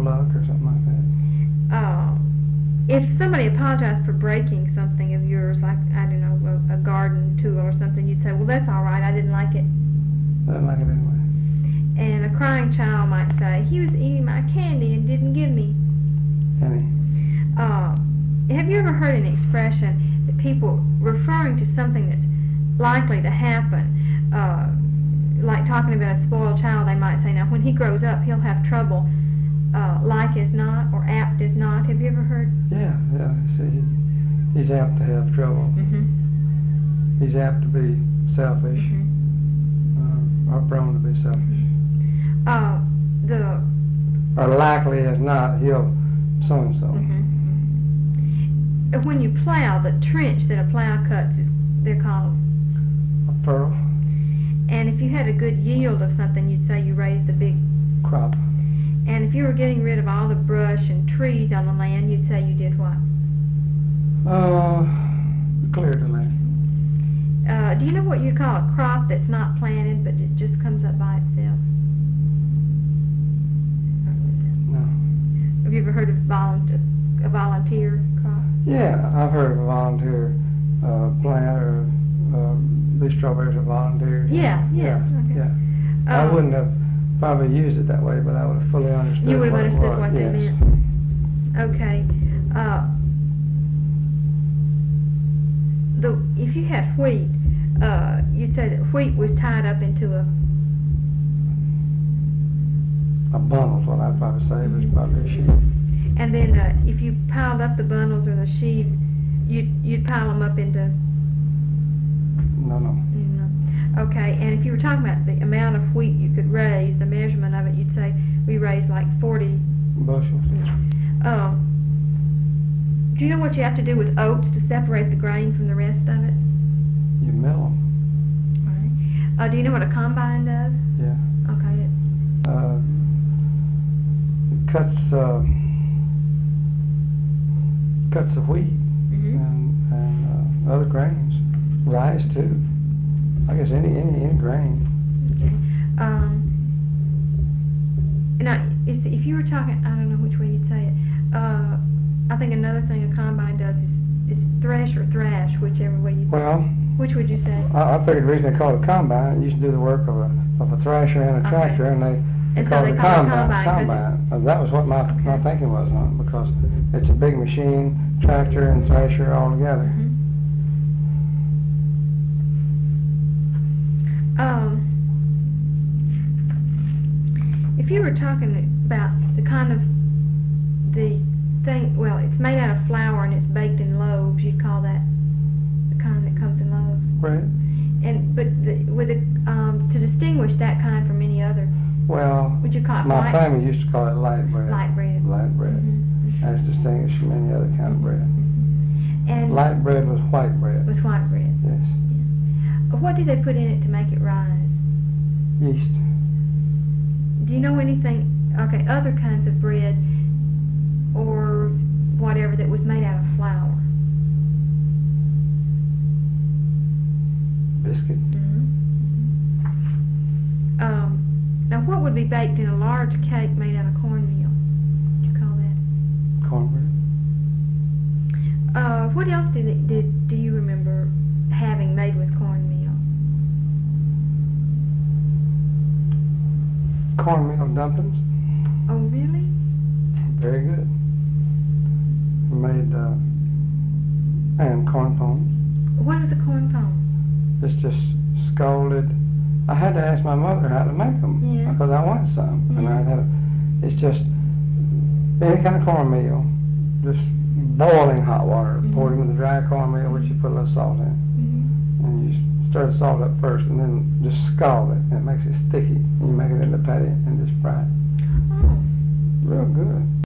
luck or something like that. If somebody apologized for breaking something of yours, like, I don't know, a garden tool or something, you'd say, well, that's all right, I didn't like it. I didn't like it anyway. And a crying child might say, he was eating my candy and didn't give me. Any? Have you ever heard an expression that people referring to something that's likely to happen, like talking about a spoiled child, they might say, now when he grows up he'll have trouble, like as not or apt as not. Have you ever heard? Yeah. See, he's apt to have trouble. Mm-hmm. He's apt to be selfish, or prone to be selfish. Or likely as not, he'll so and so. When you plow, the trench that a plow cuts, they're called A furrow. And if you had a good yield of something, you'd say you raised a big Crop. And if you were getting rid of all the brush and trees on the land, you'd say you did what? Cleared the land. Do you know what you call a crop that's not planted, but it just comes up by itself? No. Have you ever heard of a volunteer crop? Yeah, I've heard of a volunteer plant, or these strawberries are volunteers. Yeah. Okay. Yeah. I wouldn't have probably used it that way, but I would have fully understood. You would have understood what they meant. Okay. If you had wheat, you'd say that wheat was tied up into a bundle is what I'd probably say. It was probably a sheaf. And then if you piled up the bundles or the sheaves, you'd pile them up into. No. Okay, and if you were talking about the amount of wheat you could raise, the measurement of it, you'd say we raised like 40 bushels. Do you know what you have to do with oats to separate the grain from the rest of it? You mill them. All right. Do you know what a combine does? Yeah. Okay. It cuts the wheat and other grains, rice too. I guess any grain. Okay. Now, if you were talking, I don't know which way you'd say it. I think another thing a combine does is thresh or thrash, whichever way you. Well. Which would you say? I figured the reason they called it a combine, it used to do the work of a thrasher and a tractor, and they called it a combine. That was what my thinking was on it, because it's a big machine, tractor and thresher all together. If you were talking about the kind of the thing, well, it's made out of flour and it's baked in loaves, you'd call that the kind that comes in loaves. Right. To distinguish that kind from any other. Well, would you call it my family used to call it light bread. Light bread. Light bread. As distinguished from any other kind of bread. And light bread was white bread. Was white bread. Yes. Yeah. What did they put in it to make it rise? Yeast. Do you know anything, other kinds of bread or whatever that was made out of flour? Biscuit. Now, what would be baked in a large cake made out of cornmeal? What do you call that? Cornbread. What else do you remember having made with cornmeal? Cornmeal dumplings. Oh, really? Very good. Made and corn pones. What is a corn pone? It's just scalded. I had to ask my mother how to make them because I wanted some, and it's just any kind of cornmeal, just boiling hot water, poured into the dry cornmeal, which you put a little salt in, and you stir the salt up first, and then just scald it, and it makes it sticky, and you make it into patty and just fry it. Oh. Real good.